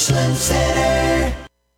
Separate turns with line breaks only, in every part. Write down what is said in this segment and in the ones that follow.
Ashland Center.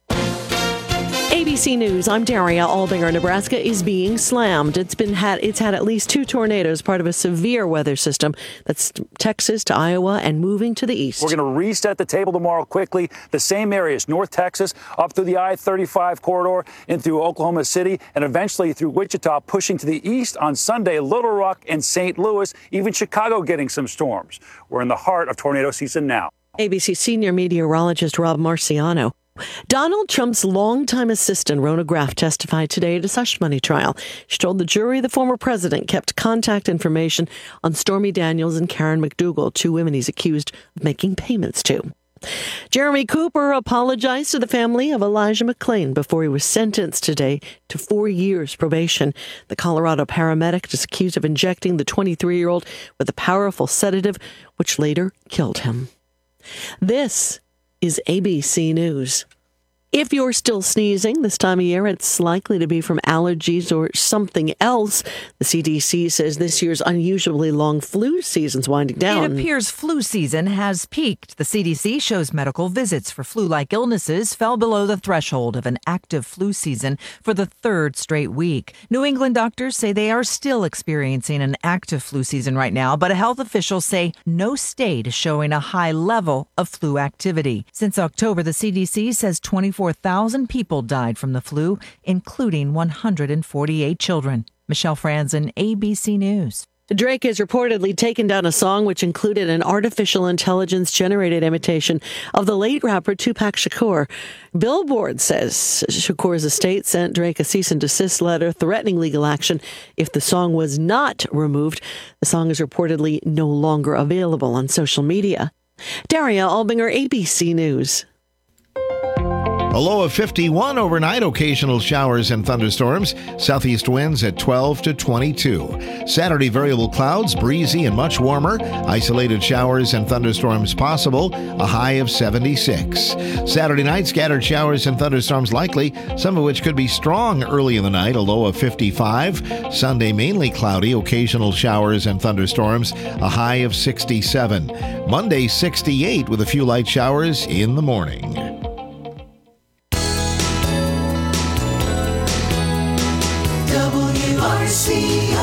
ABC News, I'm Daria Albinger. Nebraska is being slammed. It's had at least 2 tornadoes, part of a severe weather system that's Texas to Iowa and moving to the east.
We're going to reset the table tomorrow quickly. The same areas, North Texas, up through the I-35 corridor, in through Oklahoma City, and eventually through Wichita, pushing to the east on Sunday, Little Rock and St. Louis, even Chicago getting some storms. We're in the heart of tornado season now.
ABC senior meteorologist Rob Marciano. Donald Trump's longtime assistant, Rona Graff, testified today at his hush money trial. She told the jury the former president kept contact information on Stormy Daniels and Karen McDougal, 2 women he's accused of making payments to. Jeremy Cooper apologized to the family of Elijah McClain before he was sentenced today to 4 years probation. The Colorado paramedic is accused of injecting the 23-year-old with a powerful sedative, which later killed him. This is ABC News. If you're still sneezing this time of year, it's likely to be from allergies or something else. The CDC says this year's unusually long flu season's winding down.
It appears flu season has peaked. The CDC shows medical visits for flu-like illnesses fell below the threshold of an active flu season for the 3rd straight week. New England doctors say they are still experiencing an active flu season right now, but health officials say no state is showing a high level of flu activity. Since October, the CDC says 24,000 people died from the flu, including 148 children. Michelle Franzen, ABC News.
Drake has reportedly taken down a song which included an artificial intelligence-generated imitation of the late rapper Tupac Shakur. Billboard says Shakur's estate sent Drake a cease and desist letter threatening legal action if the song was not removed. The song is reportedly no longer available on social media. Daria Albinger, ABC News.
A low of 51 overnight, occasional showers and thunderstorms. Southeast winds at 12 to 22. Saturday, variable clouds, breezy and much warmer. Isolated showers and thunderstorms possible, a high of 76. Saturday night, scattered showers and thunderstorms likely, some of which could be strong early in the night, a low of 55. Sunday, mainly cloudy, occasional showers and thunderstorms, a high of 67. Monday, 68 with a few light showers in the morning.
WRCO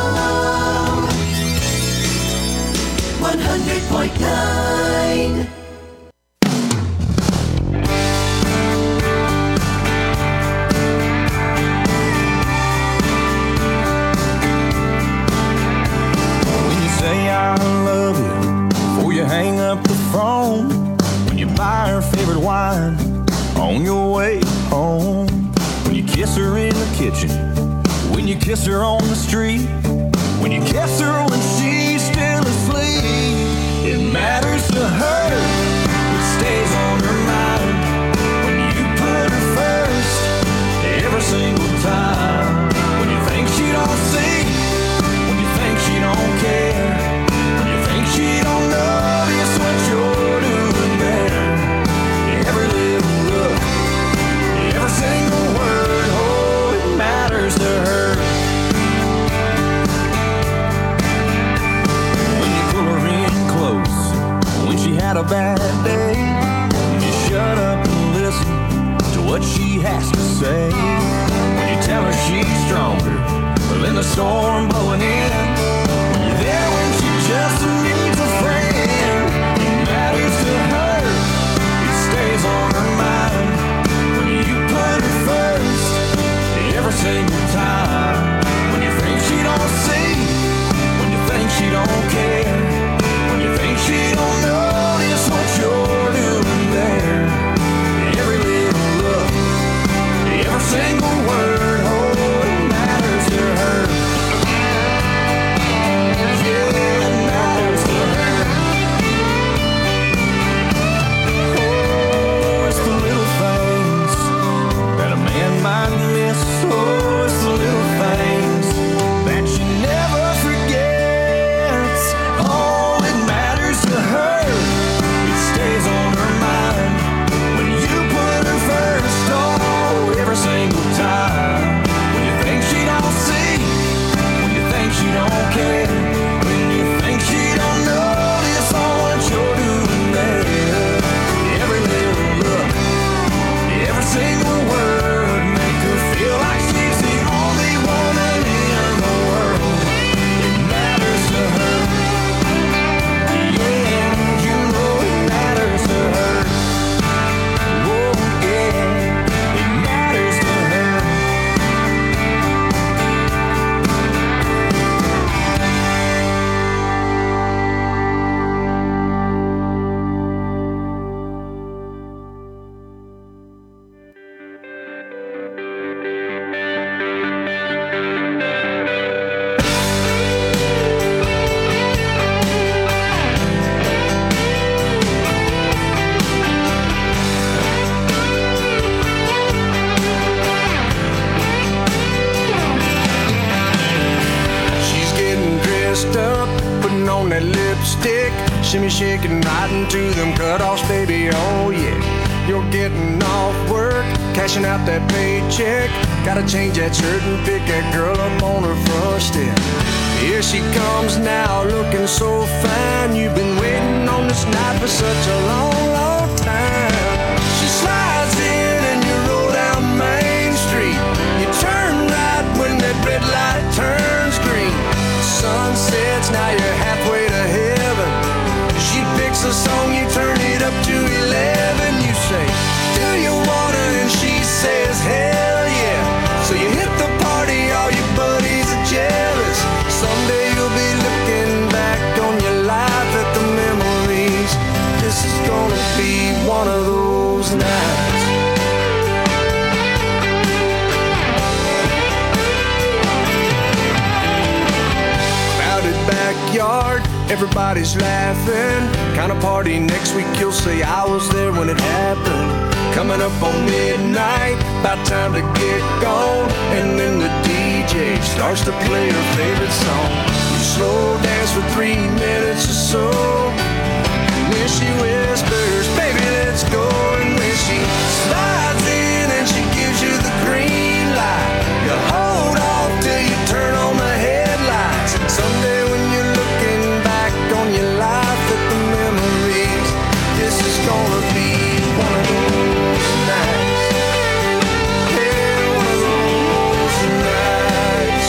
100.9.
When you say I love you before you hang up the phone, when you buy her favorite wine on your way home, when you kiss her in the kitchen, when you kiss her on the street, when you kiss her when she's still asleep, it matters to her, it stays on her mind, when you put her first, every single time, when you think she don't see, when you think she don't care, when you think she don't notice what you're doing there, every little look, every single word, oh, it matters to her. Had a bad day, when you shut up and listen to what she has to say, when you tell her she's stronger than the storm blowing in, when you're there when she just needs a friend, it matters to her, it stays on her mind, when you put her first, every single time, when you think she don't see, when you think she don't care, when you think she don't know what you're doing there, every little look, every single word, oh, it matters to her. Yeah, it matters to
shaking right into them cutoffs, baby, oh yeah. You're getting off work, cashing out that paycheck. Gotta change that shirt and pick that girl up on her front step. Here she comes now, looking so fine. You've been waiting on this night for such a long, long time. She slides in and you roll down Main Street. You turn right when that red light turns green. The sun sets, now you're halfway to heaven. She picks a song, you turn it up to 11. You say, do you wanna? And she says, hell yeah. So you hit the party, all your buddies are jealous. Someday you'll be looking back on your life at the memories. This is gonna be one of those nights. Crowded backyard, everybody's laughing. Kind of party next week, you'll say I was there when it happened. Coming up on midnight, about time to get gone. And then the DJ starts to play her favorite song. You slow dance for 3 minutes or so. And then she whispers, baby, let's go. And when she slides in and she gives you the green light, you hold off till you turn on the headlights. Someday when you're looking back on your life at the memories, this is gonna be one of those nights. Yeah, one of those nights.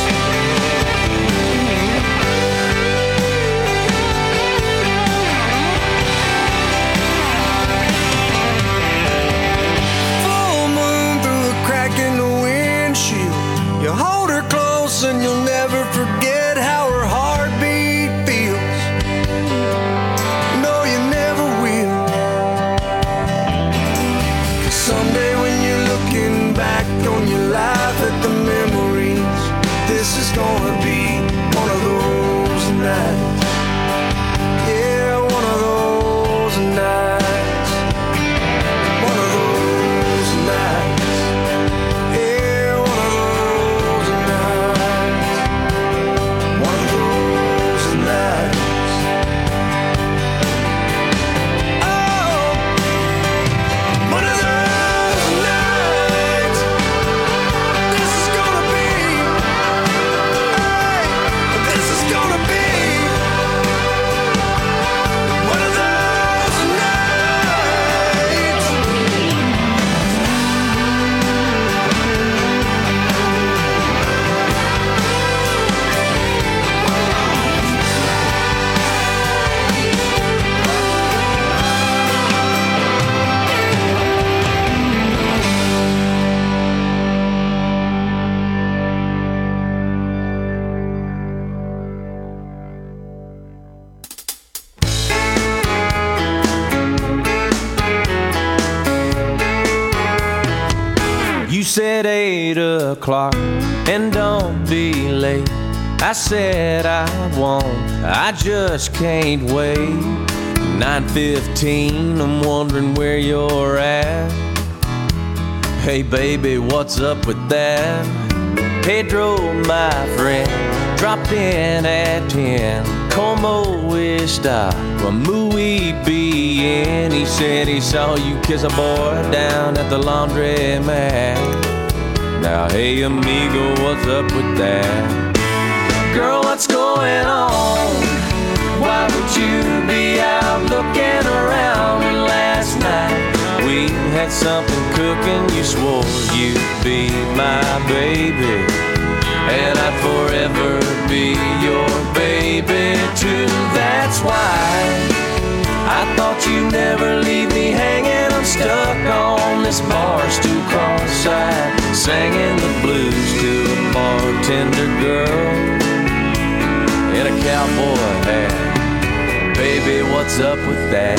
Full moon through a crack in the windshield. You hold her close and you'll never forget how her heartbeat feels. No, you never will. Someday when you're looking back on your life at the memories, this is gonna be one of those nights. Yeah, one of those nights. One of those nights. Yeah, one of those nights. One of those nights. Oh, one of those nights. This is gonna be, hey, this is gonna be one of those nights.
You said 8 o'clock and don't be late. I said I won't, I just can't wait. 9:15, I'm wondering where you're at. Hey baby, what's up with that? Pedro, my friend, dropped in at 10. Como está? Muy bien. He said he saw you kiss a boy down at the laundromat. Now, hey amigo, what's up with that? Girl, what's going on? Why would you be out looking around when last night we had something cooking? You swore you'd be my baby, and I'd forever be your baby too. That's why I thought you'd never leave me hanging. I'm stuck on this bar stool cross-eyed, singing the blues to a bartender girl in a cowboy hat. Baby, what's up with that?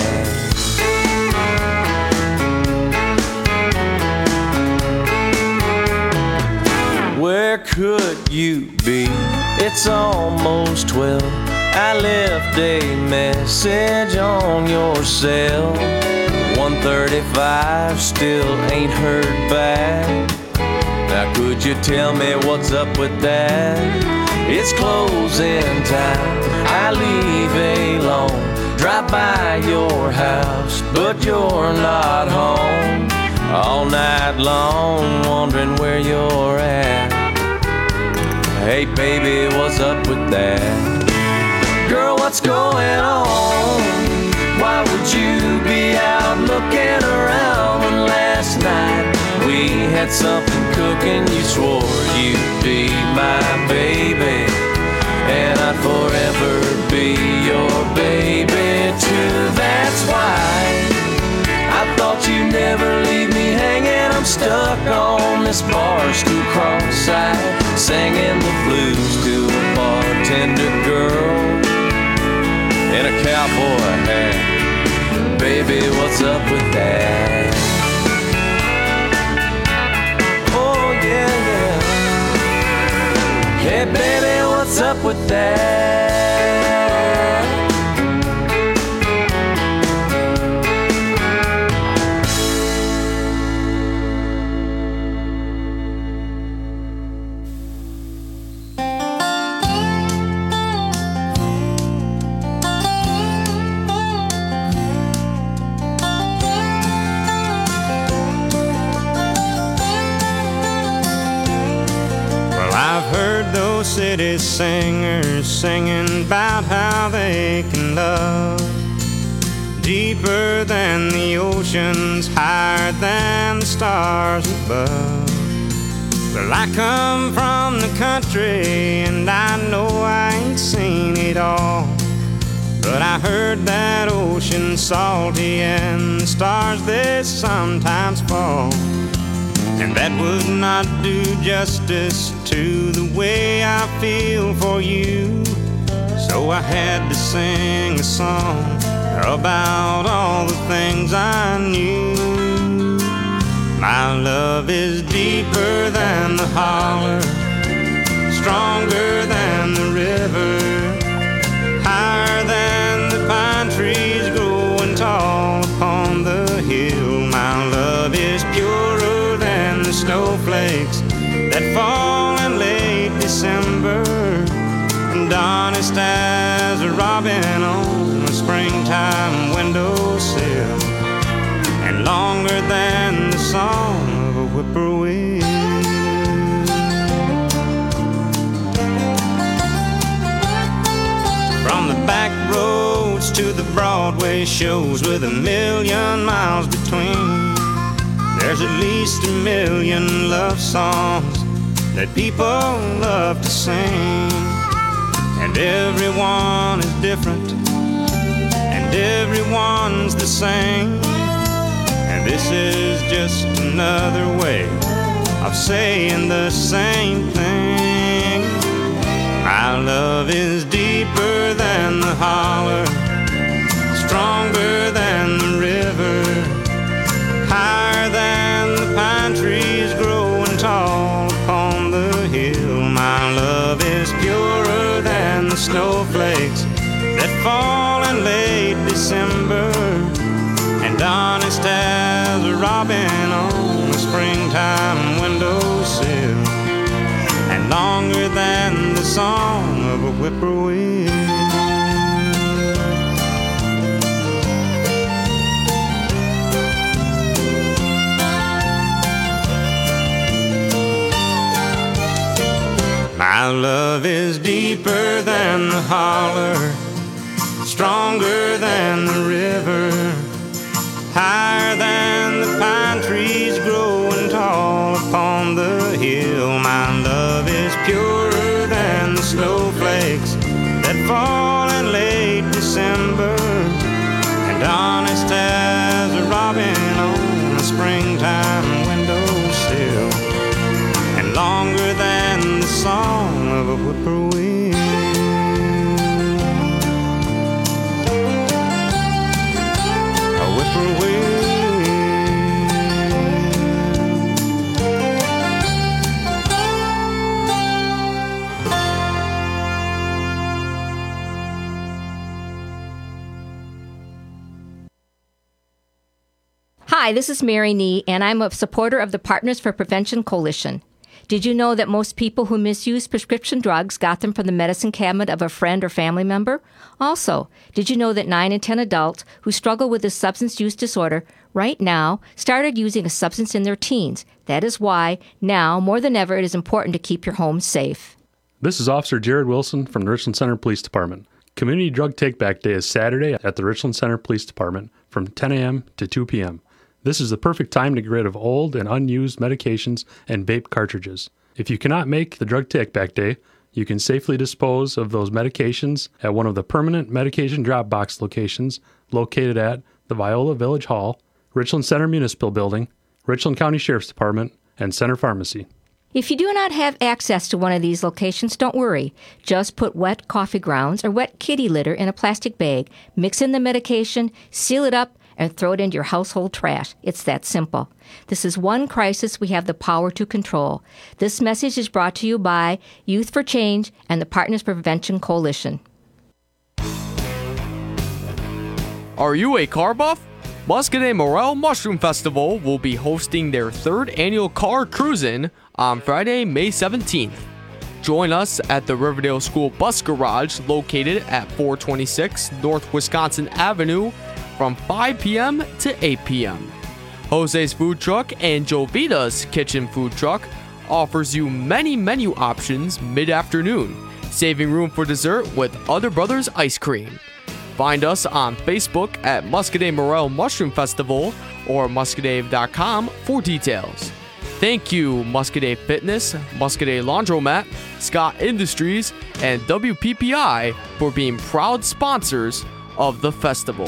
Where could you be? It's almost 12. I left a message on your cell. 1:35, still ain't heard back. Now could you tell me what's up with that? It's closing time, I leave alone. Drive by your house, but you're not home. All night long, wondering where you're at. Hey baby, what's up with that? Girl, what's going on? Why would you be out looking around when last night we had something cooking? You swore you'd be my baby, and I'd forever be your baby too. That's why I thought you'd never leave me hanging. I'm stuck on this bar stool cross-eyed, singing the blues to a bartender girl in a cowboy hat. Baby, what's up with that? Oh yeah, yeah. Hey baby, what's up with that?
City singers singing about how they can love deeper than the oceans, higher than the stars above. Well, I come from the country and I know I ain't seen it all, but I heard that ocean's salty and the stars they sometimes fall. And that would not do justice to the way I feel for you. So I had to sing a song about all the things I knew. My love is deeper than the holler, stronger than the river, higher than the pine trees growing tall upon the hill. My love is purer than the snowflakes that fall in late December, and honest as a robin on a springtime windowsill, and longer than the song of a whippoorwill. From the back roads to the Broadway shows with 1,000,000 miles between, there's at least 1,000,000 love songs that people love to sing. And everyone is different, and everyone's the same. And this is just another way of saying the same thing. My love is deeper than the holler, stronger than the river, higher than the pine trees growing tall upon the hill. My love is purer than the snowflakes that fall in late December, and honest as a robin on a springtime windowsill, and longer than the song of a whippoorwill. My love is deeper than the holler, stronger than the river, higher than the pine trees growing tall upon the hill. My love is purer than the snowflakes that fall in late December, and honest as a robin on a springtime windowsill, and longer than the song of a whippoorwill. A whippoorwill.
Hi, this is Mary Nee, and I'm a supporter of the Partners for Prevention Coalition. Did you know that most people who misuse prescription drugs got them from the medicine cabinet of a friend or family member? Also, did you know that 9 in 10 adults who struggle with this substance use disorder right now started using a substance in their teens? That is why, now, more than ever, it is important to keep your home safe.
This is Officer Jared Wilson from the Richland Center Police Department. Community Drug Take-Back Day is Saturday at the Richland Center Police Department from 10 a.m. to 2 p.m. This is the perfect time to get rid of old and unused medications and vape cartridges. If you cannot make the Drug Take-Back Day, you can safely dispose of those medications at one of the permanent medication drop box locations located at the Viola Village Hall, Richland Center Municipal Building, Richland County Sheriff's Department, and Center Pharmacy.
If you do not have access to one of these locations, don't worry. Just put wet coffee grounds or wet kitty litter in a plastic bag, mix in the medication, seal it up, and throw it into your household trash. It's that simple. This is one crisis we have the power to control. This message is brought to you by Youth for Change and the Partners Prevention Coalition.
Are you a car buff? Muscadet Morel Mushroom Festival will be hosting their 3rd annual car cruise-in on Friday, May 17th. Join us at the Riverdale School Bus Garage located at 426 North Wisconsin Avenue from 5 p.m. to 8 p.m. Jose's Food Truck and Jovita's Kitchen Food Truck offers you many menu options mid-afternoon, saving room for dessert with Other Brothers Ice Cream. Find us on Facebook at Muscadet Morel Mushroom Festival or muscadave.com for details. Thank you, Muscadet Fitness, Muscadet Laundromat, Scott Industries, and WPPI for being proud sponsors of the festival.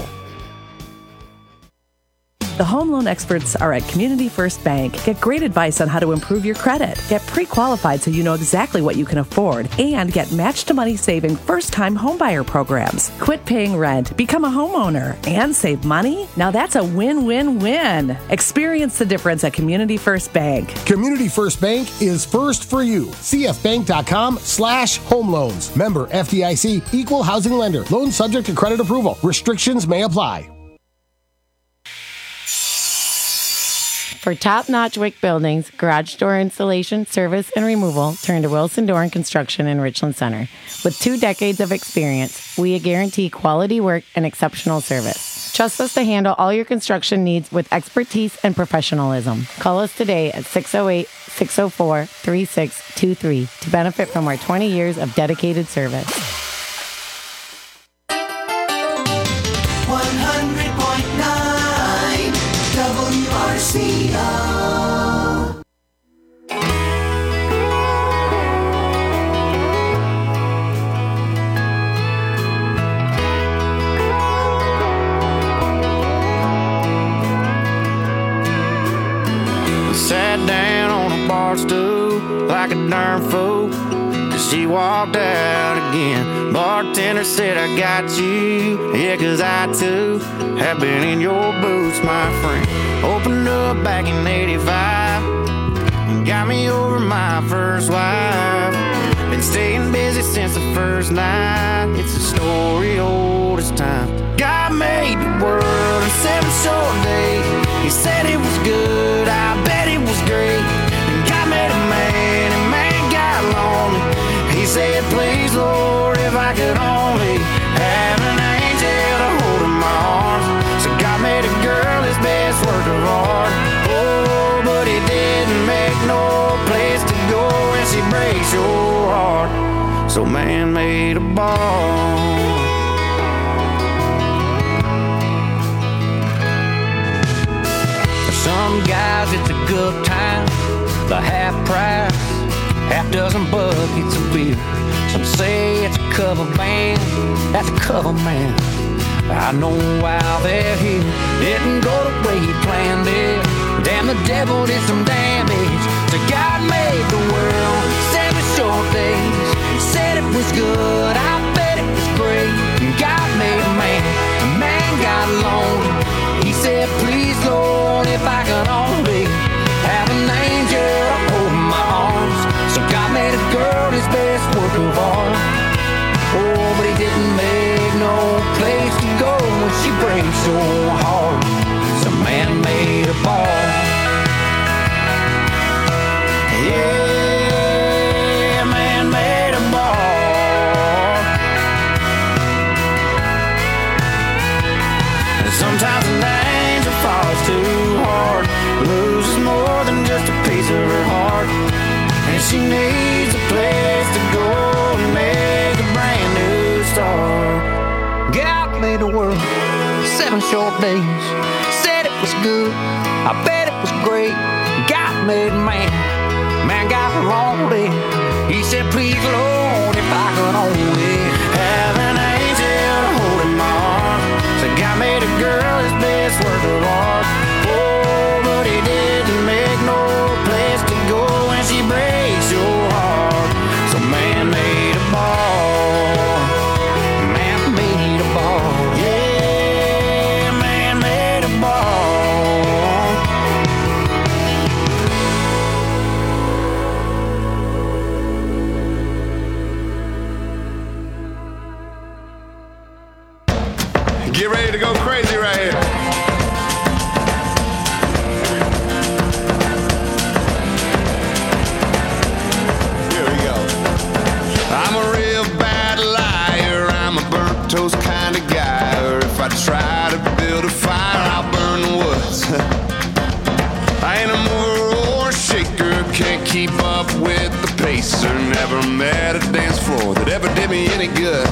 The home loan experts are at Community First Bank. Get great advice on how to improve your credit. Get pre-qualified so you know exactly what you can afford. And get match-to-money saving first-time homebuyer programs. Quit paying rent, become a homeowner, and save money? Now that's a win-win-win. Experience the difference at Community First Bank.
Community First Bank is first for you. cfbank.com/home loans. Member FDIC, equal housing lender. Loan subject to credit approval. Restrictions may apply.
For top-notch WIC buildings, garage door installation, service, and removal, turn to Wilson Door and Construction in Richland Center. With 2 decades of experience, we guarantee quality work and exceptional service. Trust us to handle all your construction needs with expertise and professionalism. Call us today at 608-604-3623 to benefit from our 20 years of dedicated service.
100.9 WRCO.
Sat down on a bar stool like a darn fool, 'cause she walked out again. Bartender said, I got you, yeah, 'cause I too have been in your boots, my friend. Opened up back in 85 and got me over my first wife. Been staying busy since the first night. It's a story old as time. God made the world in 7 short days. He said it was good, I bet it was great. And God made a man, and man got lonely. He said, please, Lord, if I could only have an angel to hold in my arms. So God made a girl his best work of art. Oh, but he didn't make no place to go when she breaks your heart. So man made a ball. Some guys it's a good time, the half price, half dozen buckets of beer. Some say it's a cover band, that's a cover man. I know why they're here. Didn't go the way he planned it. Damn, the devil did some damage. So God made the world 7 short days. Said it was good, I bet it was great. And God made a man got lonely. He said, please, Lord, if I could only have an angel to hold in my arms. So God made a girl his best work of art. Oh, but he didn't make no place to go when she breaks your heart. So man made a ball. Yeah. love's too hard. Blues is more than just a piece of her heart, and she needs a place to go and make a brand new start. God made the world 7 short days, said it was good, I bet it was great. God made man, man got lonely. He said, please Lord, if I could only have an angel holding my arm. Said God made a girl his best work of art. Oh, but he didn't make no place to go when she breaks your heart. So man made a ball, man made a ball, yeah, man made a ball.
Get ready to go crazy right here. Here we go. I'm a real bad liar. I'm a burnt toast kind of guy. Or if I try to build a fire, I'll burn the woods. I ain't a mover or a shaker. Can't keep up with the pacer. Never met a dance floor that ever did me any good.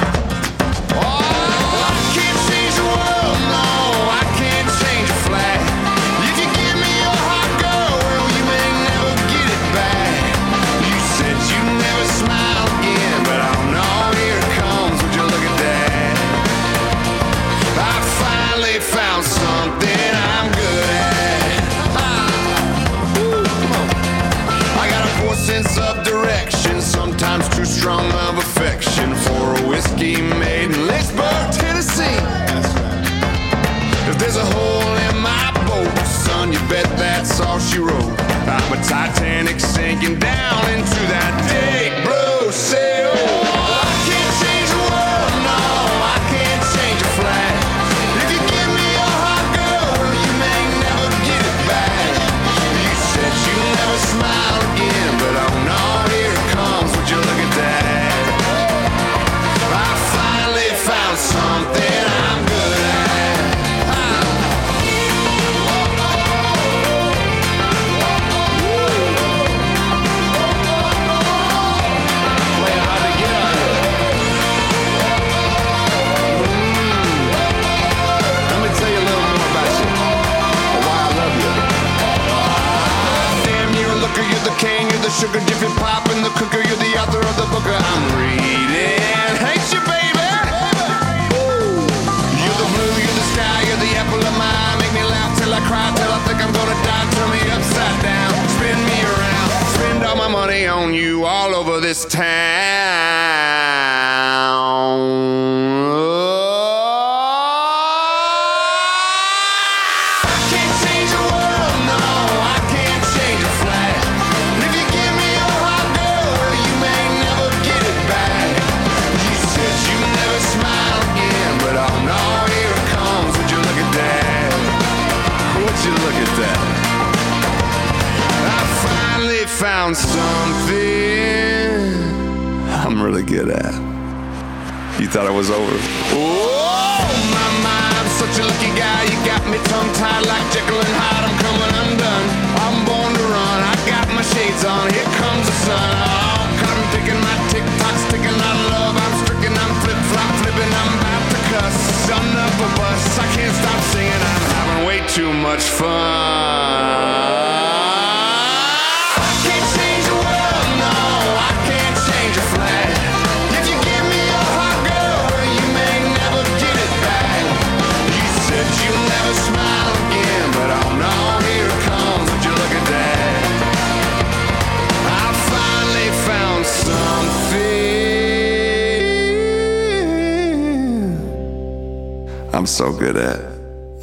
Sense of direction, sometimes too strong of affection for a whiskey made in Lynchburg, Tennessee. If there's a hole in my boat, son, you bet that's all she wrote. I'm a Titanic sinking down into that deep blue sea. Oh, I can't change the world, no, I can't change a flag. If you give me your heart, girl, you may never get it back. You said you never smile again, but oh no, here it comes, would you look at that? I finally found something I'm good at. Play hard to get on you. Let me tell you a little more about you, or why I love you. Damn, you're a looker, you're the king, you're the sugar, Jiffy Pop, and the cooker, you're the author of the book I'm reading. Hate you, baby. You're the blue, you're the sky, you're the apple of my eye. Make me laugh till I cry, till I think I'm gonna die. Turn me upside down, spin me around, spend all my money on you all over this town. Look at that. I finally found something I'm really good at. You thought it was over? Oh, my, I'm such a lucky guy. You got me tongue-tied like Jekyll and Hyde. I'm coming undone. I'm born to run. I got my shades on. Here comes the sun. Oh, cotton picking, my tick-tock's ticking out of love. I'm stricken, I'm flip-flop flipping. I'm about to cuss. I'm up a bus. I can't stop singing. I'm having way too much fun. I can't change the world, no, I can't change a flag. If you give me your heart, girl, you may never get it back. You said you'll never smile again, but oh no, here it comes, would you look at that? I finally found something I'm so good at.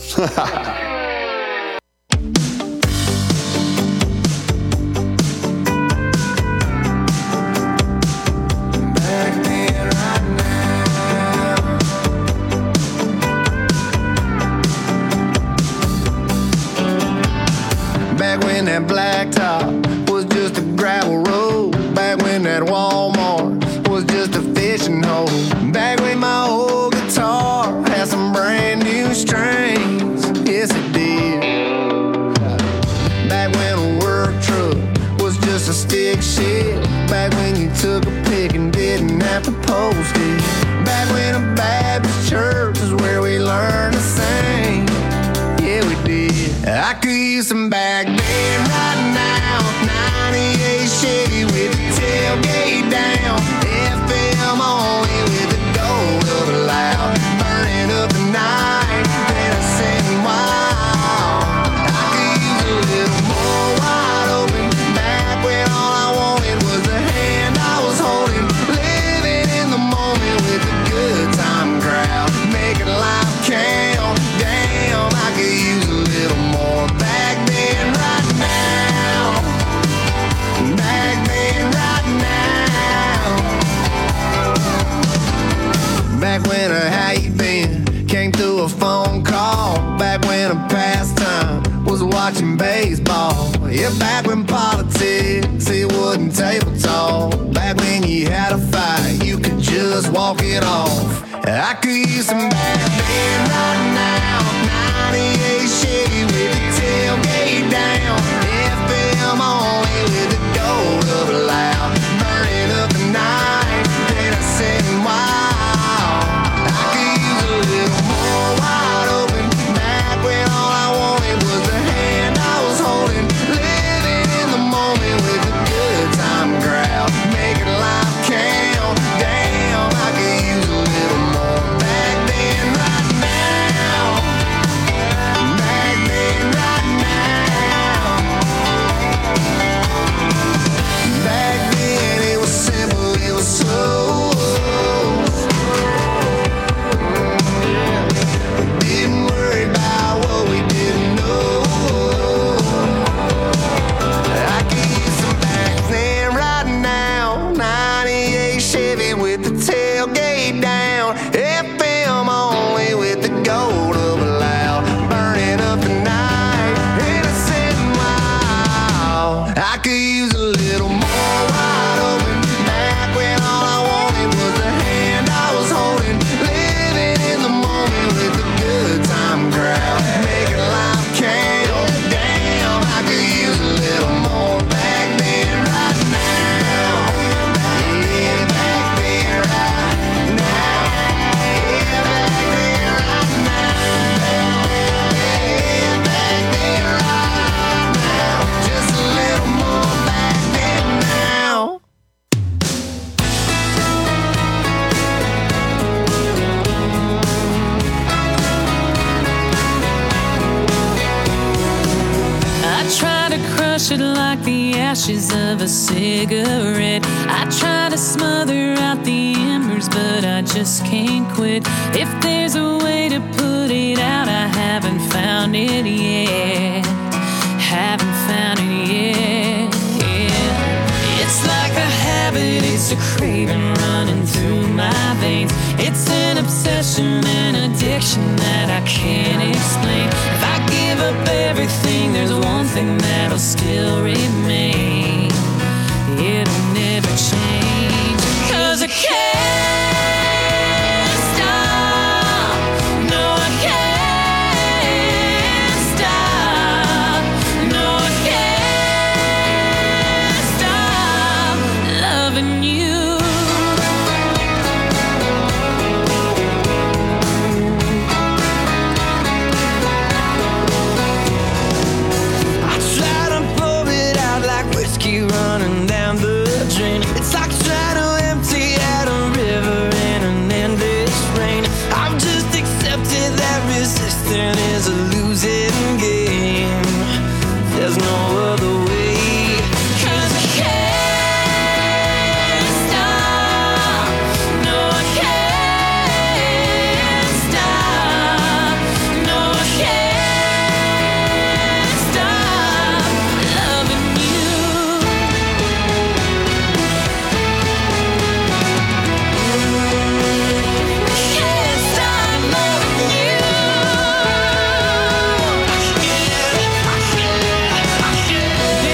Back when that blacktop was just a gravel road. Back when that Walmart was just a fishing hole. Back when my old guitar had some brand new strings. Yes, it did.
I could use some back bend right now. 98 Chevy with the tailgate down. FM only with the gold of loud. Burning up the night, dancing wild. I could use a little more wide open. Back when all I wanted was the hand I was holding. Living in the moment with a good time crowd. Making life count. Damn, I could use a little more back then right now. Back then right now. Back when a how you been came through a phone call. Back when a pastime was watching baseball. Yeah, back when politics, it wasn't table talk. Back when you had a fight, you could just walk it off. I could use some back then right now. 98 Chevy with the tailgate down. FM only with the gold of loud. Burning up the night, dancing wild. I could use a little more wide open. Back when all I wanted was the hand I was holding. Living in the moment with a good time crowd. Making life count. Damn, I could use a little more back then right now. Back then right now. Back then it was simple, it was slow. We didn't worry about what we didn't know. I could use some back then right now. 98 Chevy with the tailgate down. FM only with the gold of loud. Burning up the night, innocent and wild. I could use a little more wide open. Back when all I wanted was the hand I was holding. Living in the moment with a good time crowd. Making life count. Damn, I could use a little more back then right now. Yeah, back then right now. Yeah, back then right now. Yeah, back then right now. Just a little more back then now.
I try to crush it like the ashes of a cigarette. I try to smother out the embers, but I just can't quit. If there's a way to put it out, I haven't found it yet. Haven't found it yet. Yeah. It's like a habit, it's a craving running through my veins. It's an obsession, an addiction that I can't explain. If I give up everything, there's one thing that'll still remain. It'll never change. 'Cause I can't stop. No, I can't stop. No, I can't stop loving you. I try to pour it out like whiskey running down the drain. It's like trying to empty out a river in an endless rain. I've just accepted that resisting is a losing game. There's no other way. 'Cause I can't stop. No, I can't stop. No, I can't stop loving you. Can't stop loving you. I can't.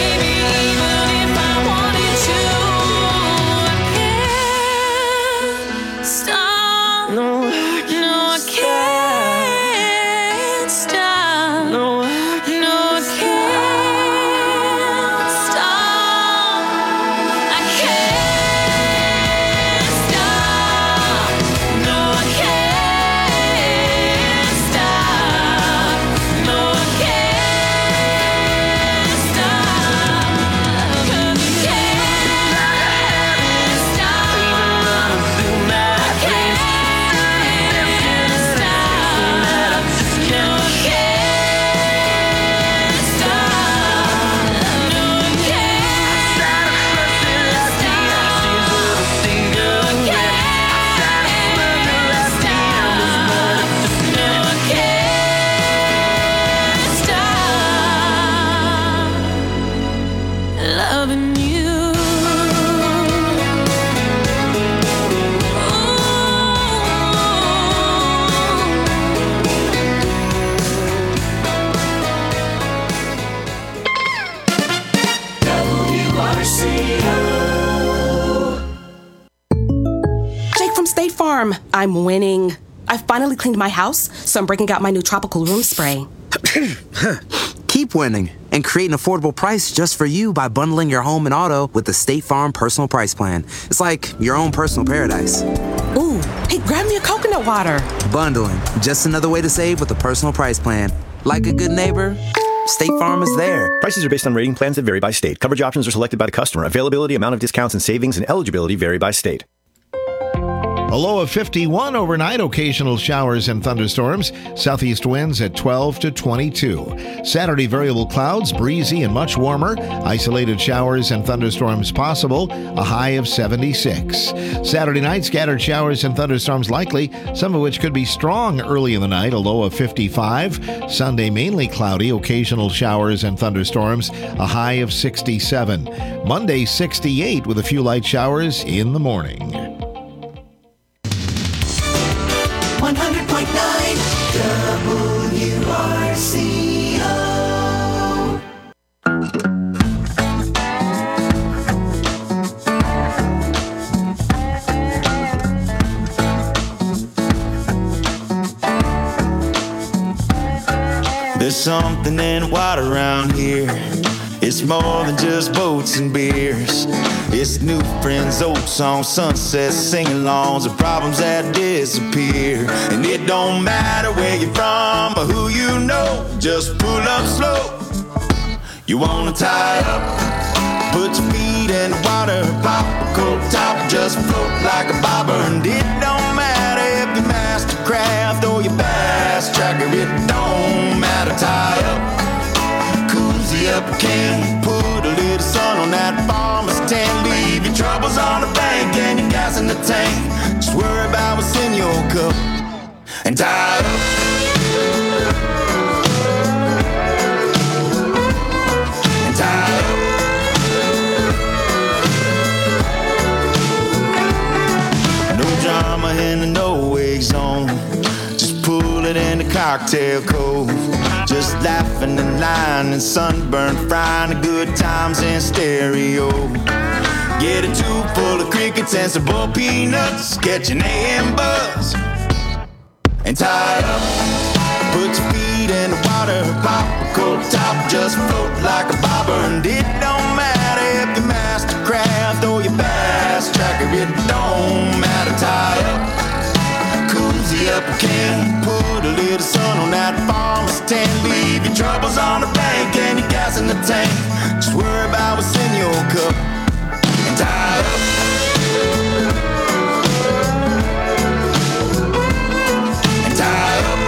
Storm, I'm winning. I finally cleaned my house, so I'm breaking out my new tropical room spray.
Keep winning and create an affordable price just for you by bundling your home and auto with the State Farm Personal Price Plan. It's like your own personal paradise.
Ooh, hey, grab me a coconut water.
Bundling, just another way to save with a personal price plan. Like a good neighbor, State Farm is there.
Prices are based on rating plans that vary by state. Coverage options are selected by the customer. Availability, amount of discounts and savings, and eligibility vary by state.
A low of 51 overnight, occasional showers and thunderstorms. Southeast winds at 12 to 22. Saturday, variable clouds, breezy and much warmer. Isolated showers and thunderstorms possible, a high of 76. Saturday night, scattered showers and thunderstorms likely, some of which could be strong early in the night, a low of 55. Sunday, mainly cloudy, occasional showers and thunderstorms, a high of 67. Monday, 68 with a few light showers in the morning.
100.9 WRCO.
There's something in water around here. It's more than just boats and beers. It's new friends, old songs, sunsets, sing-alongs, and problems that disappear. And it don't matter where you're from or who you know, just pull up slow. You wanna tie up, put your feet in the water, pop a cold top, just float like a bobber. And it don't matter if you're mastercraft or your bass tracker, it don't matter, tie up. Up can put a little sun on that farmer's tan. Leave your troubles on the bank and your gas in the tank. Just worry about what's in your cup and tie up. And tie up. No drama in the no-wake zone. Just pull it in the cocktail cove. Just laughing and lying and sunburn, frying the good times in stereo. Get a tube full of crickets and some bull peanuts, catch an AM buzz and tie it up. Put your feet in the water, pop a cold top, just float like a bobber. And it don't matter if you're mastercraft or your bass tracker, it don't matter, tie up. Cozy up a can, put a little sun on that farmer's tan. Leave your troubles on the bank and your gas in the tank. Just worry about what's in your cup and tie up. And tie up.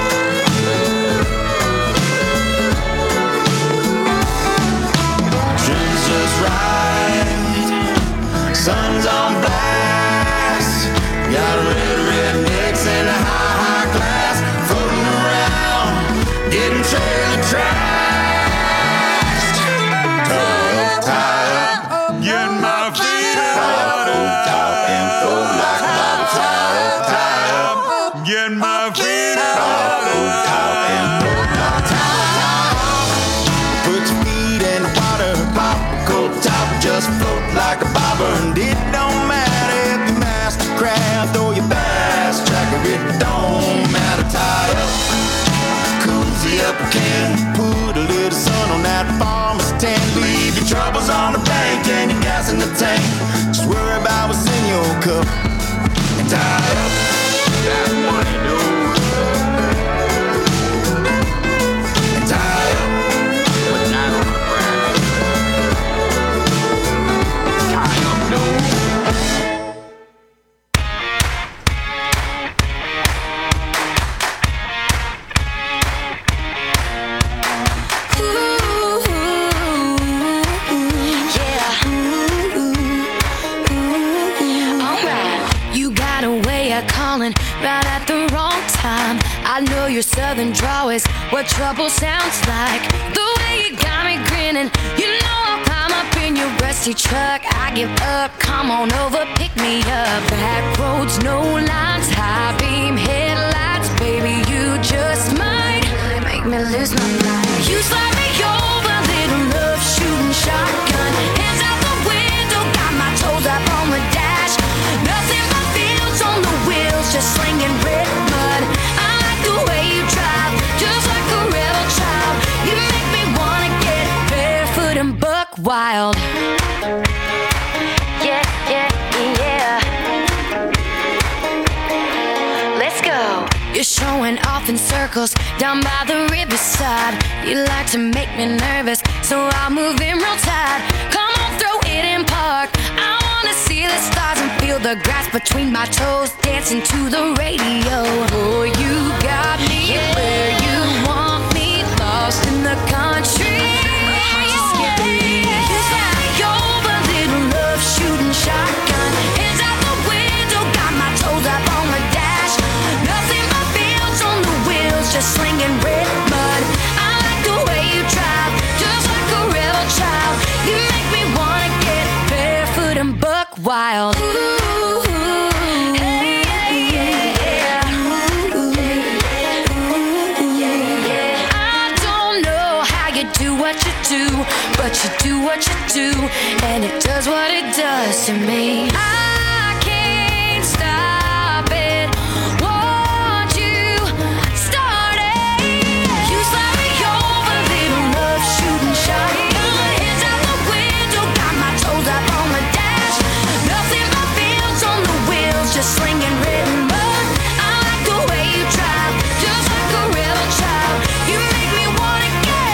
Dreams just right, sun's on blast. Got a rednecks and a high class floating around, getting trailer trashed. Tie up, get my feet out and float like a bobby. Tie up, get my feet out and float like a put your feet in the water, pop a cold top, just float like a bobber. And it don't matter if you're mastercraft or your bass tracker, it don't matter, tie up. Cozy up a can, put a little sun on that farmer's tan. Leave your troubles on the bank and your gas in the tank. Just worry about what's in your cup and tie up. That money, dude. And tie up. But not on the ground. Tie up, dude.
Calling right at the wrong time. I know your southern drawl is what trouble sounds like. The way you got me grinning, you know I'll climb up in your rusty truck. I give up, come on over, pick me up. Back roads, no lines, high beam headlights. Baby, you just might make me lose my mind. You slide me over, little love shooting shotgun. Hands out the window, got my toes up on the dash. Nothing but fields on the wheels. just slinging red mud. I like the way you drive, just like a rebel child. You make me wanna get barefoot and buck wild. Yeah, yeah, yeah. Let's go. You're showing off in circles down by the riverside. You like to make me nervous, so I'll move in real tight. Come on, throw it in park. I wanna see the stars and feel the grass between my toes, dancing to the radio. Oh, you got me where you want me, lost in the country. Shooting shotgun, hands out the window, got my toes up on the dash. Nothing but fields on the wheels, just slinging red mud. I like the way you drive, just like a rebel child. You make me wanna get barefoot and buck wild. Ooh, hey, yeah, yeah. I don't know how you do what you do, but you do what you do, and it does what it does to me. I can't stop it. Want you started? You slide me over, little love shooting shotgun. Hands out the window, got my toes up on the dash. Nothing but fields on the wheels, just slinging red mud. I like the way you drive, just like a rebel child. You make me wanna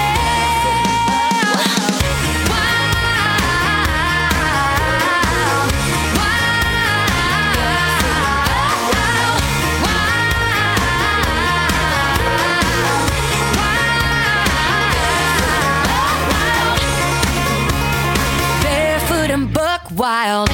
barefoot and buck wild.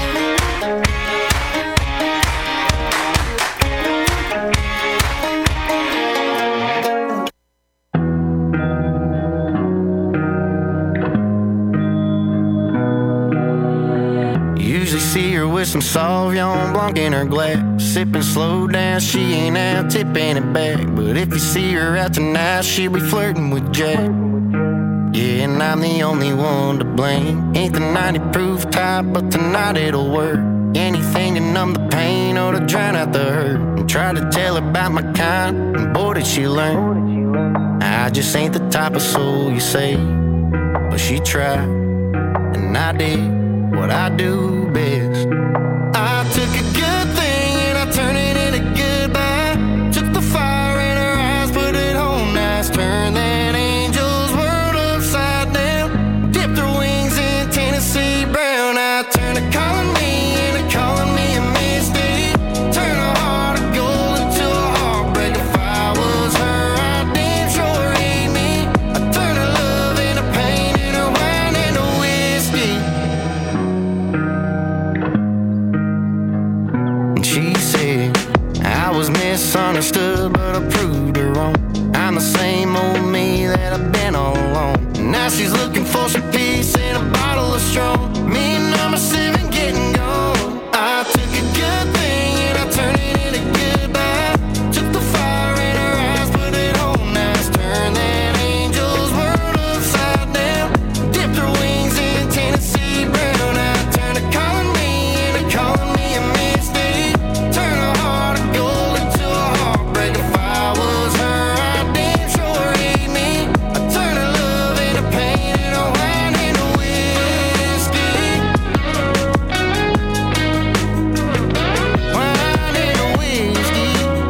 Usually see her with some Sauvignon Blanc in her glass, sipping slow down, she ain't out tipping it back. But if you see her out tonight, she'll be flirting with Jack. Yeah, and I'm the only one to blame. Ain't the 90 proof type, but tonight it'll work. Anything to numb the pain or to drown out the hurt. And try to tell her about my kind, and boy did she learn. I just ain't the type of soul you say, but she tried, and I did what I do best. I took a good thing and I turned it into goodbye. Took the fire in her eyes, put it on nice, turned that angel's world upside down. Dipped her wings in Tennessee brown. I turned her calling me into calling me a mistake. Turn a heart of gold into a heartbreak. If I was her, I'd damn sure hate me. I turned her love into pain and her wine into whiskey. She said I was misunderstood, but I proved her wrong. I'm the same old me that I've been all along. Now she's looking for some peace in a bottle of strong. Me and number 7 getting gone. I took a good thing and I turned it into goodbye. Took the fire in her eyes, put it on nice, turned that angel's world upside down. Dipped her wings in Tennessee brown. I turned her calling me into calling me a mistake. Turn a heart of gold into a heartbreak. If I was her, I'd damn sure hate me. I turned her love into pain and her wine into whiskey. Wine into whiskey.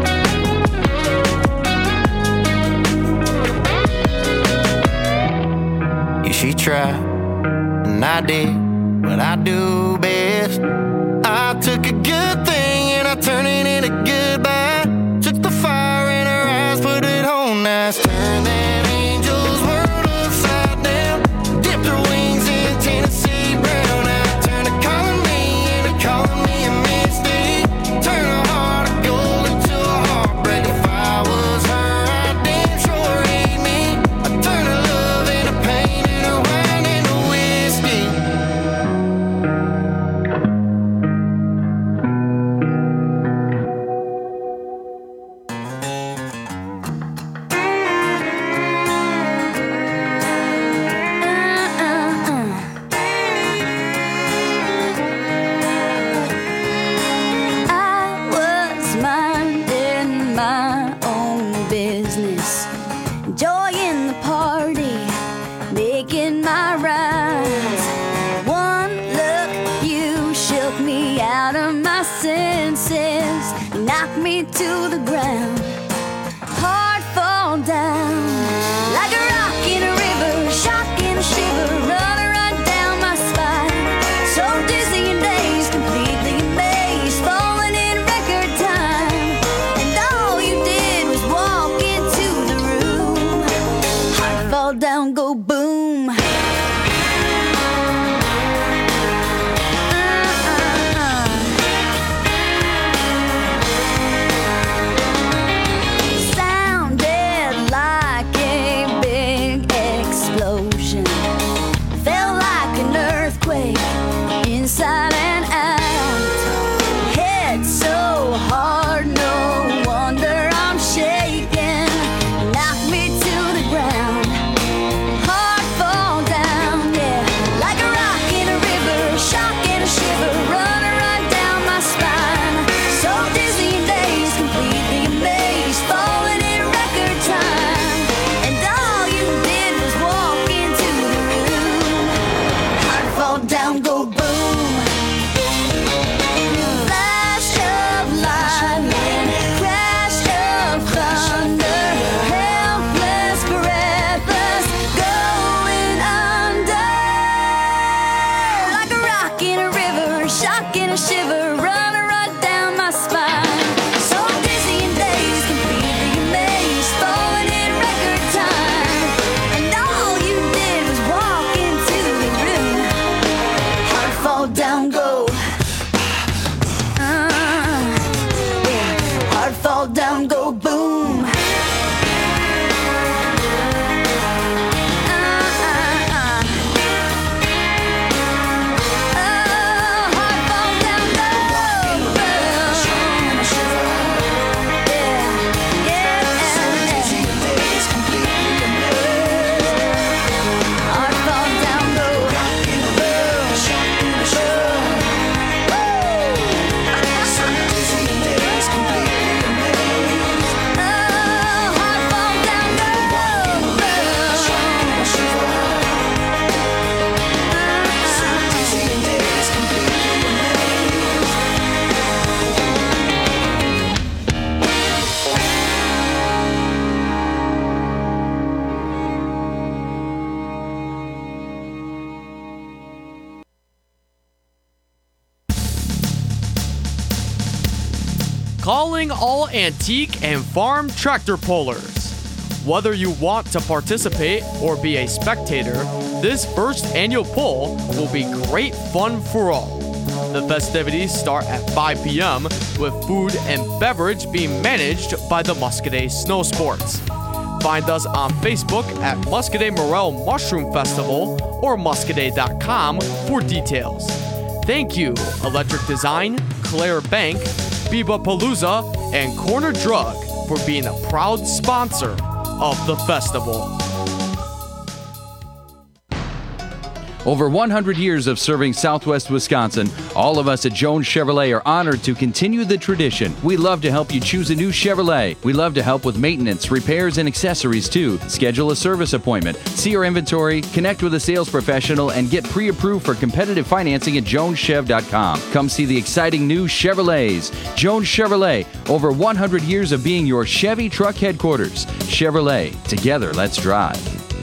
Yeah, she tried, and I did what I do best. I took a good thing and I turned it into goodbye. Took the fire in her eyes, put it on nice, turned that angel's world upside down. Dipped her wings in Tennessee brown. I turned her calling me into calling me a mistake. Turn a heart of gold into a heartbreak. If I was her, I'd damn sure hate me. I turned her love into pain and her wine into whiskey.
to the ground. Heart fall down like a rock in a river, shock and a shiver, run down my spine. So dizzy and dazed, completely amazed, falling in record time. And all you did was walk into the room. Heart fall down, go boom. Sounded like a big explosion. Felt like an earthquake inside and out. Hit so hard, no wonder I'm shaking. Knocked me to the ground. Heart fall down, yeah, like a rock in a river, shock and a shiver, run down my spine. So dizzy and dazed, completely amazed, falling in record time. And all you did was walk into the room. Heart fall down, go boom. Flash of lightning, crash of thunder, helpless, breathless, going under. Like a rock in a river, shock and a shiver, run down my spine. So dizzy and dazed, completely amazed, falling in record time. And all you did was walk into the room. Heart fall down, go. Yeah. Heart fall down, go boom.
Calling all antique and farm tractor pullers. Whether you want to participate or be a spectator, this first annual pull will be great fun for all. The festivities start at 5 p.m. with food and beverage being managed by the Muscadet Snow Sports. Find us on Facebook at Muscadet Morel Mushroom Festival or muscadet.com for details. Thank you, Electric Design, Claire Bank, Biba Palooza, and Corner Drug for being a proud sponsor of the festival.
Over 100 years of serving Southwest Wisconsin, all of us at Jones Chevrolet are honored to continue the tradition. We love to help you choose a new Chevrolet. We love to help with maintenance, repairs, and accessories too. Schedule a service appointment, see our inventory, connect with a sales professional, and get pre-approved for competitive financing at joneschev.com. Come see the exciting new Chevrolets. Jones Chevrolet, over 100 years of being your Chevy truck headquarters. Chevrolet, together let's drive.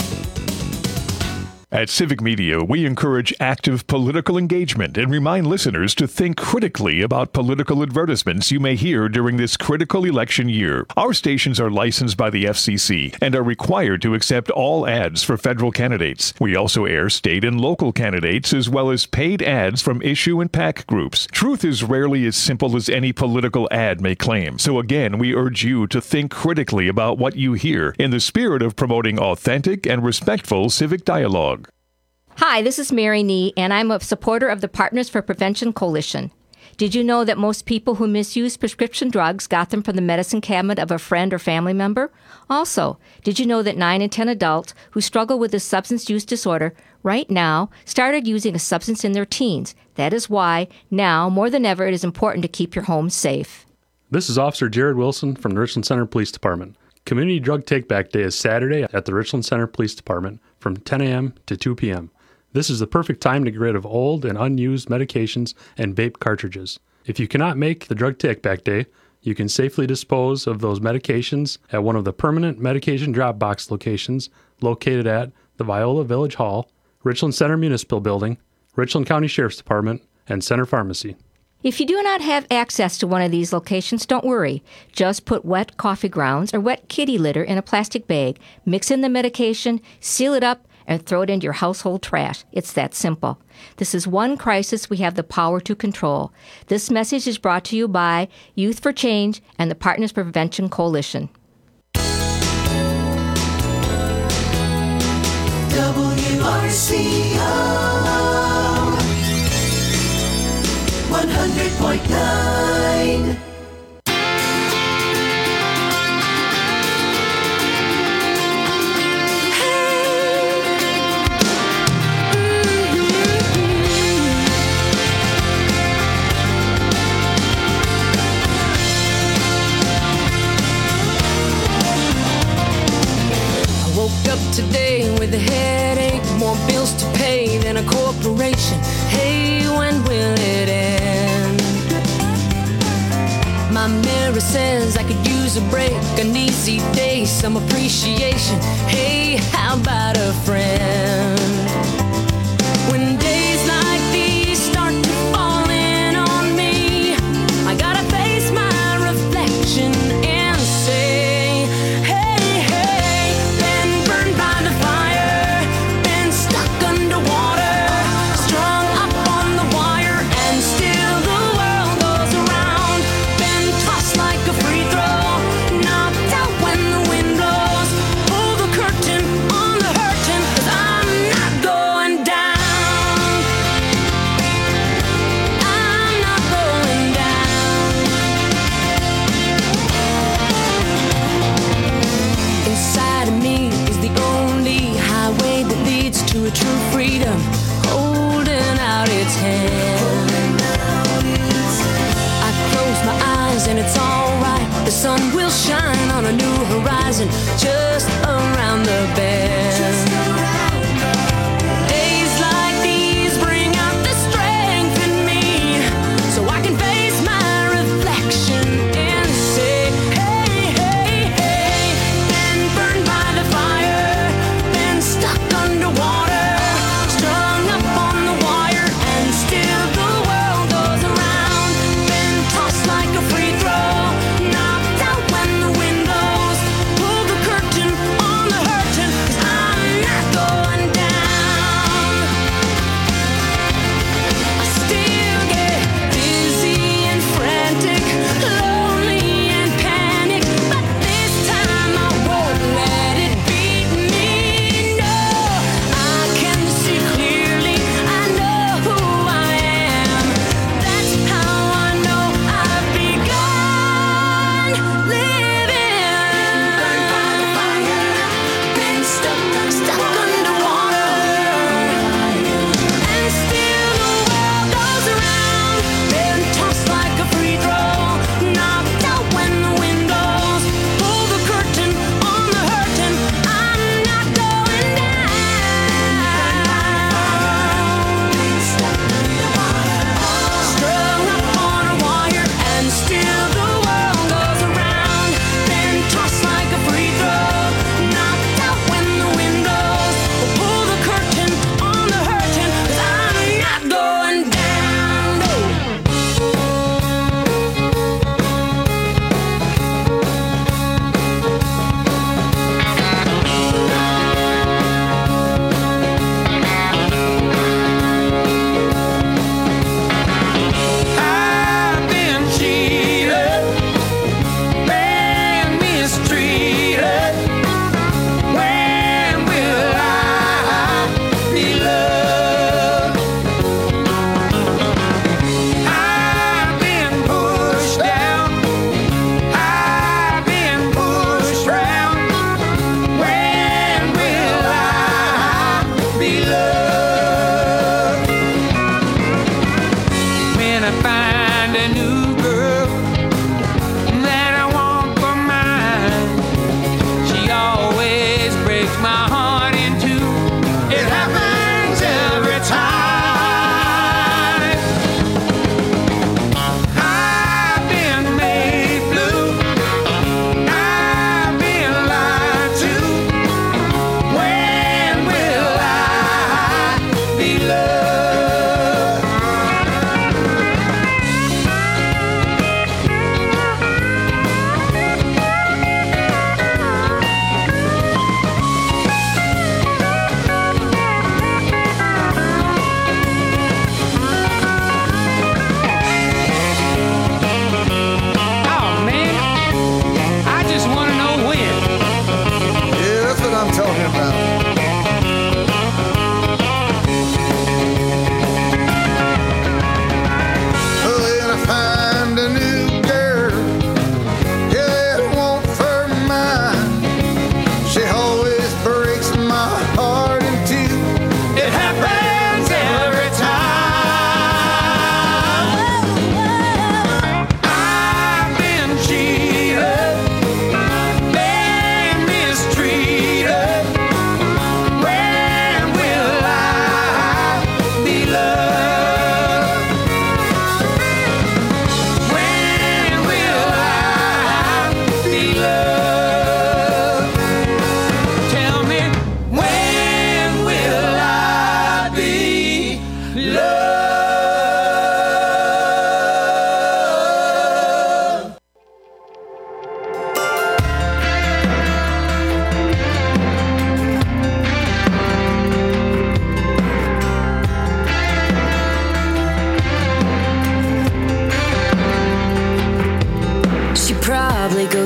At Civic Media, we encourage active political engagement and remind listeners to think critically about political advertisements you may hear during this critical election year. Our stations are licensed by the FCC and are required to accept all ads for federal candidates. We also air state and local candidates as well as paid ads from issue and PAC groups. Truth is rarely as simple as any political ad may claim. So again, we urge you to think critically about what you hear in the spirit of promoting authentic and respectful civic dialogue.
Hi, this is Mary Nee, and I'm a supporter of the Partners for Prevention Coalition. Did you know that most people who misuse prescription drugs got them from the medicine cabinet of a friend or family member? Also, did you know that 9 in 10 adults who struggle with this substance use disorder right now started using a substance in their teens? That is why, now, more than ever, it is important to keep your home safe.
This is Officer Jared Wilson from the Richland Center Police Department. Community Drug Take-Back Day is Saturday at the Richland Center Police Department from 10 a.m. to 2 p.m. This is the perfect time to get rid of old and unused medications and vape cartridges. If you cannot make the Drug Take-Back Day, You can safely dispose of those medications at one of the permanent medication drop box locations located at the Viola Village Hall, Richland Center Municipal Building, Richland County Sheriff's Department, and Center Pharmacy.
If you do not have access to one of these locations, don't worry. Just put wet coffee grounds or wet kitty litter in a plastic bag, mix in the medication, seal it up, and throw it into your household trash. It's that simple. This is one crisis we have the power to control. This message is brought to you by Youth for Change and the Partners Prevention Coalition.
WRCO 100.9.
Today with a headache, more bills to pay than a corporation. Hey, when will it end? My mirror says I could use a break, an easy day, some appreciation. Hey, how about a friend? When days like these start to fall in on me, I gotta face my reflection and say, to a true freedom, holding out its hand. I close my eyes and it's alright. The sun will shine on a new horizon just around the bend. Days like these bring out the strength in me, so I can face my reflection and say, hey, hey, hey. Been burned by the fire, been stuck underwater, strung up on the wire, and still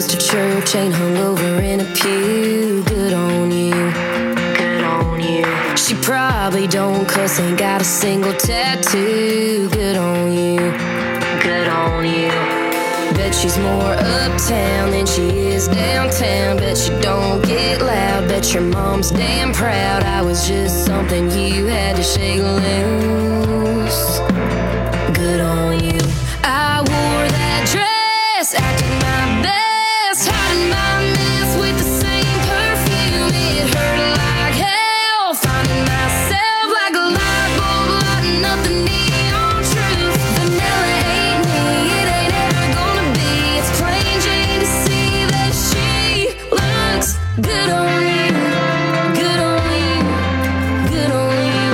goes to church, ain't hungover in a pew. Good on you. Good on you. She probably don't cuss, ain't got a single tattoo. Good on you. Good on you. Bet she's more uptown than she is downtown. Bet she don't get loud. Bet your mom's damn proud. I was just something you had to shake loose. Good on you. I wore that dress, acting my best, hiding my mess with the same perfume. It hurt like hell, finding myself like a light bulb lighting up the neon truth. Vanilla ain't me, it ain't ever gonna be. It's plain Jane to see that she looks good on you, good on you, good on you.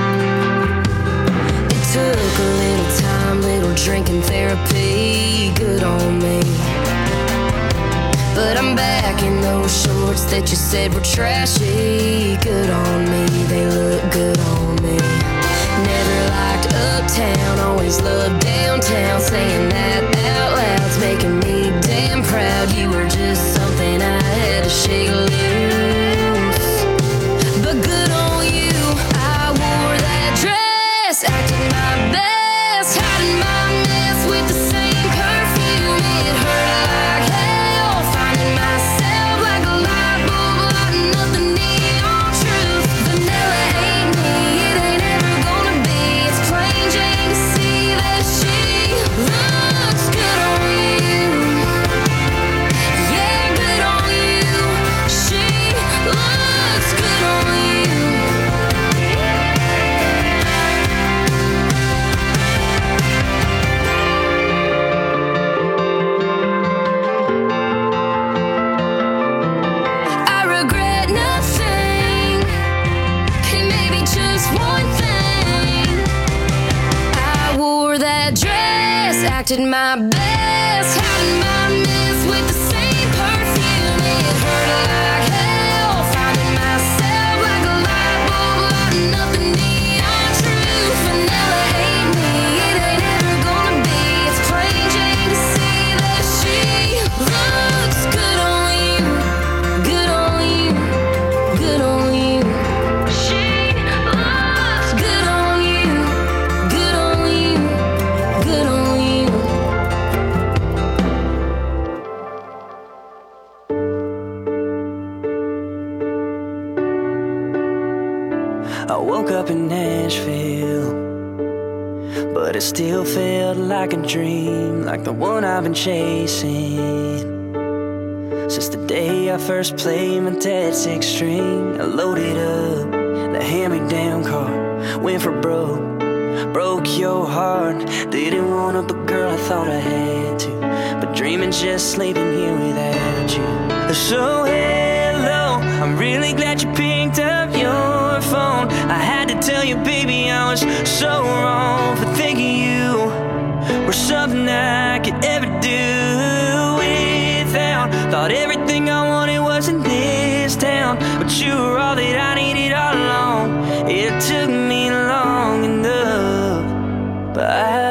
It took a little time, little drinking therapy, good on me. But I'm back in those shorts that you said were trashy. Good on me, they look good on me. Never liked uptown, always loved downtown. Saying that out loud's making me damn proud. You were just something I had to shake loose. But good on you, I wore that dress, acting my best, hiding my mess with the same perfume. It hurt like hell, finding myself like a light bulb lighting up the neon truth. Vanilla ain't me, it ain't ever gonna be. It's plain Jane to see that she looks good on you. Yeah, good on you. She looks good on you. I regret nothing, and maybe just one thing. I wore that dress, acted my best, hiding my mess with the same perfume. It hurt like hell, finding myself like a light bulb lighting up the neon truth. Vanilla ain't me, it ain't ever gonna be. It's plain Jane to see that she looks good on you, good on you, good on you. She looks good on you, good on you, good on you.
I woke up in Nashville, but it still felt like a dream, like the one I've been chasing. Since the day I first played my dad's six string, I loaded up the hand-me-down car, went for broke your heart. Didn't want to, but girl, I thought I had to. But dreaming's just sleeping here without you. So hello, I'm really glad you picked up your phone. I had to tell you, baby, I was so wrong for thinking you were something I could ever do without. Thought everything I wanted was in this town, but you were all that I needed all along. It took me long enough, but I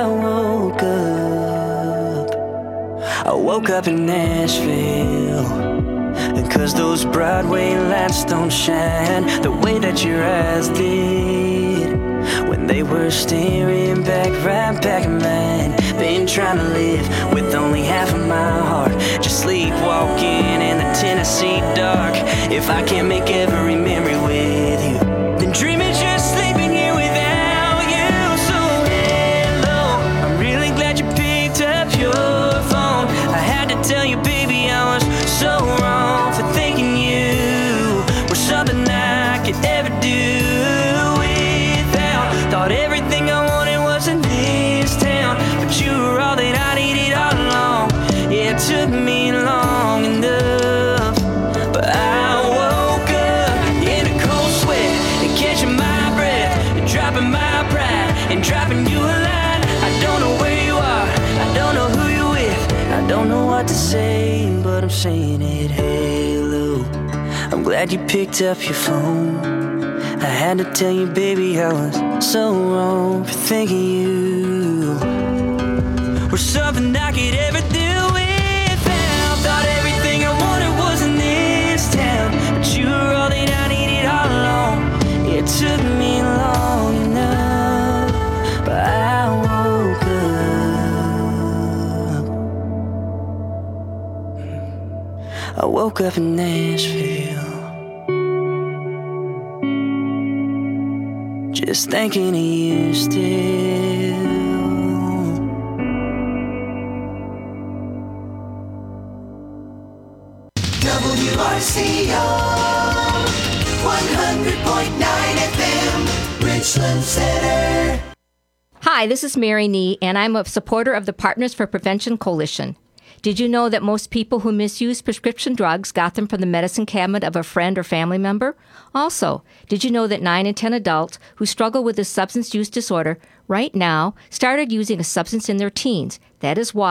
woke up in Nashville. And 'cause those Broadway lights don't shine the way that your eyes did when they were staring back, right back at mine. Been trying to live with only half of my heart, just sleepwalking in the Tennessee dark. If I can't make every memory with you, then dreaming's just sleeping here without you. So hello, I'm really glad you picked up your phone. I had to tell you, baby, I was so wrong for thinking you were something I could ever do without. Thought everything I wanted was in this town, but you were all that I needed all along. Yeah, it took me long enough, but I woke up in a cold sweat and catching my breath and dropping my pride and dropping you a line. I don't know where you are, I don't know who you're with, I don't know what to say, but I'm saying it. Hello, I'm glad you picked up your phone. I had to tell you, baby, I was so wrong for thinking you were something I could ever do without. Thought everything woke up in Nashville, just thinking of you still.
WRCO 100.9 FM, Richland Center.
Hi, this is Mary Nee, and I'm a supporter of the Partners for Prevention Coalition. Did you know that most people who misuse prescription drugs got them from the medicine cabinet of a friend or family member? Also, did you know that 9 in 10 adults who struggle with a substance use disorder right now started using a substance in their teens? That is why